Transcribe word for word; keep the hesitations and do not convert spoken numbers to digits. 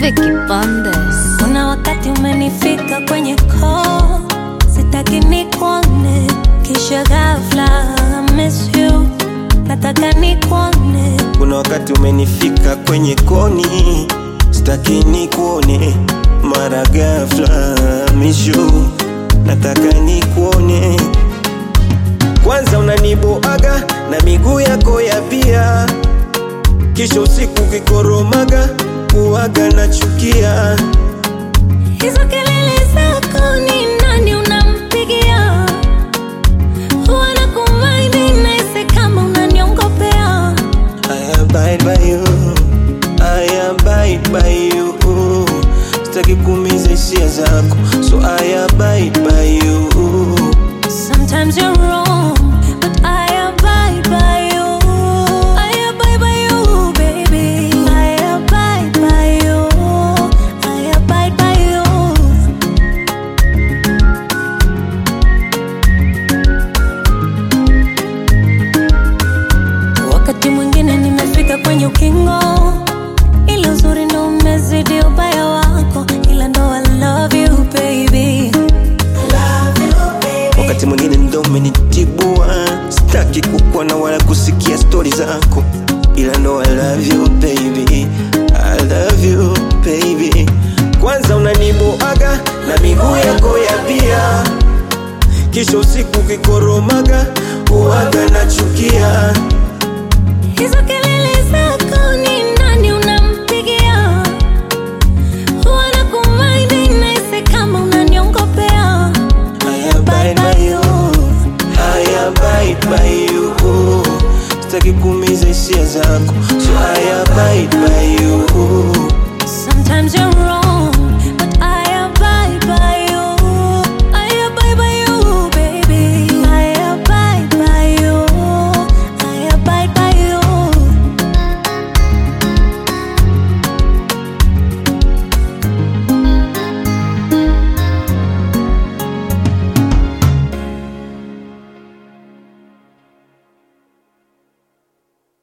Vicky Bandes. Kuna wakati umenifika kwenye call, sitaki nikuone, kisha ghafla I miss you, nataka nikuone. Kuna wakati umenifika kwenye koni, sitaki nikuone, mara ghafla I miss you, nataka nikuone. Kwanza unaniboaga na miguu yako ya pia, kisha usiku kikoromaga kuaga na chukia. Hizo kelele zako ni nani unampigia? Huwa nakumaini naisi kama unaniongopea. I abide by you, I abide by you. Sitaki kuumiza hisia zako, so I abide by you. Sometimes you're wrong, but I abide by you. I abide by you, baby. I abide by you. I abide by you. Wakati mwingine nimefika kwenye ukingo, ila uzuri ndo umezidi ubaya wako, ila ndo I love you, baby. Wakati mwingine ndo umenitibua, sitaki kukuona wala kusikia story zako, ila ndo I love you baby, I love you baby. Kwanza unaniboaga na miguu yako ya pia, kisha usiku kikoromaga uaga na chukia. Hizo kelele zako ni nani unampigia? Huwa nakumaini naisi kama unaniongopea. I abide by you, I abide by you. Sitaki kuumiza hisia zako,